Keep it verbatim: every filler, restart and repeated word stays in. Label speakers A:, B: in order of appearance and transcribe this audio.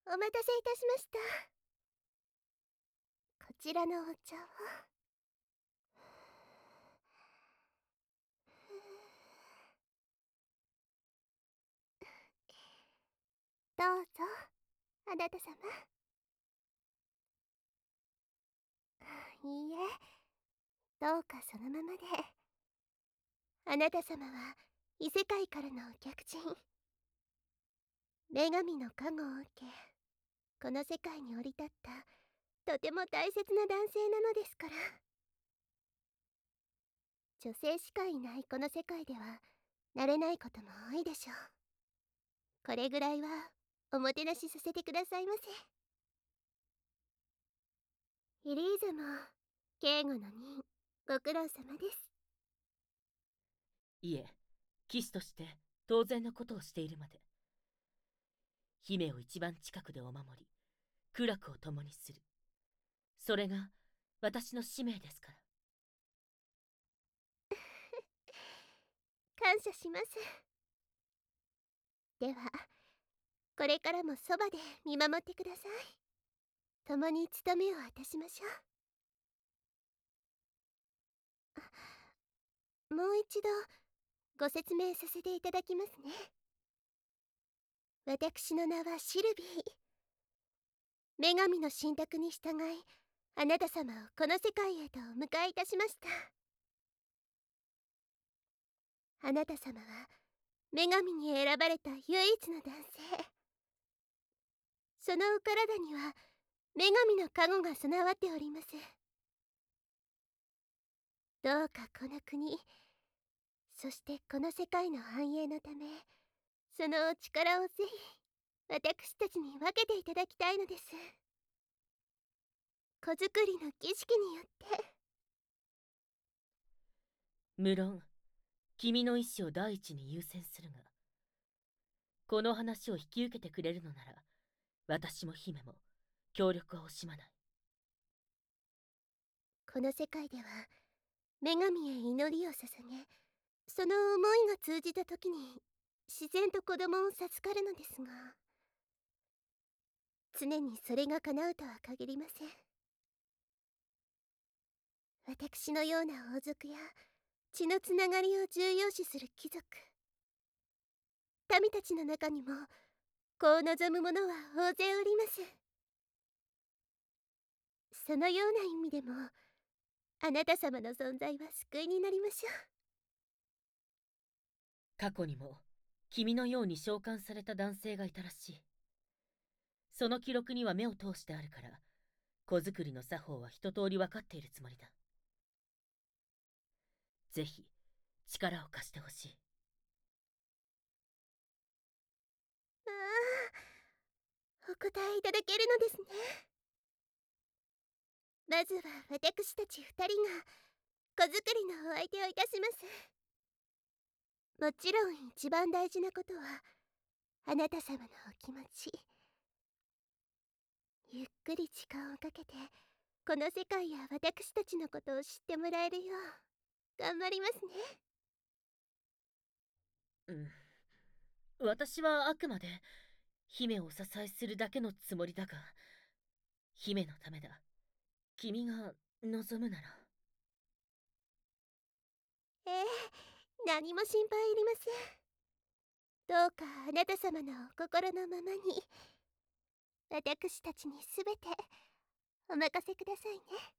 A: お待たせいたしました。こちらのお茶を。どうぞ、あなた様。いいえ、どうかそのままで。あなた様は異世界からのお客人。女神の加護を受け、この世界に降り立ったとても大切な男性なのですから。女性しかいないこの世界では慣れないことも多いでしょう。これぐらいはおもてなしさせてくださいませ。エリーゼも警護の任ご苦労様です。
B: いえ、騎士として当然のことをしているまで。姫を一番近くでお守り、苦楽を共にする。それが私の使命ですから。
A: 感謝します。ではこれからもそばで見守ってください。共に務めを果たしましょう。もう一度ご説明させていただきますね。私の名はシルビー。女神の神託に従い、あなた様をこの世界へとお迎えいたしました。あなた様は女神に選ばれた唯一の男性。そのお体には女神の加護が備わっております。どうかこの国、そしてこの世界の繁栄のため、そのお力をぜひ私たちに分けていただきたいのです。子作りの儀式によって。
B: 無論、君の意志を第一に優先するが、この話を引き受けてくれるのなら、私も姫も協力は惜しまない。
A: この世界では女神へ祈りを捧げ、その思いが通じた時に自然と子供を授かるのですが、常にそれが叶うとは限りません。私のような王族や血のつながりを重要視する貴族、民たちの中にもこう望む者は大勢おります。そのような意味でもあなた様の存在は救いになりましょう。
B: 過去にも君のように召喚された男性がいたらしい。その記録には目を通してあるから、子作りの作法は一通り分かっているつもりだ。ぜひ力を貸してほしい。
A: ああ、お答えいただけるのですね。まずは私たち二人が子作りのお相手をいたします。もちろん一番大事なことはあなた様のお気持ち。ゆっくり時間をかけてこの世界や私たちのことを知ってもらえるよう頑張りますね。
B: うん。私はあくまで姫をお支えするだけのつもりだが、姫のためだ。君が望むなら。
A: ええ、何も心配いりません。どうかあなた様のお心のままに私たちにすべてお任せくださいね。